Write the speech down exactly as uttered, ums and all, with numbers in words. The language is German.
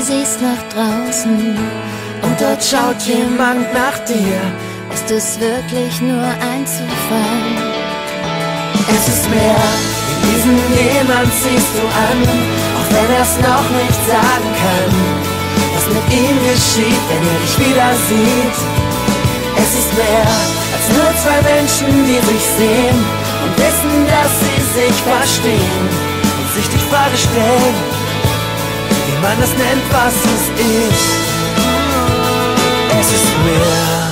siehst nach draußen und dort schaut jemand nach dir, ist es wirklich nur ein Zufall? Es ist mehr, diesen jemand siehst du an, auch wenn er's noch nicht sagen kann, was mit ihm geschieht, wenn er dich wieder sieht. Es ist mehr als nur zwei Menschen, die sich sehen und wissen, dass sie sich verstehen und sich die Frage stellen, wie man es nennt, was es ist. Es ist mehr.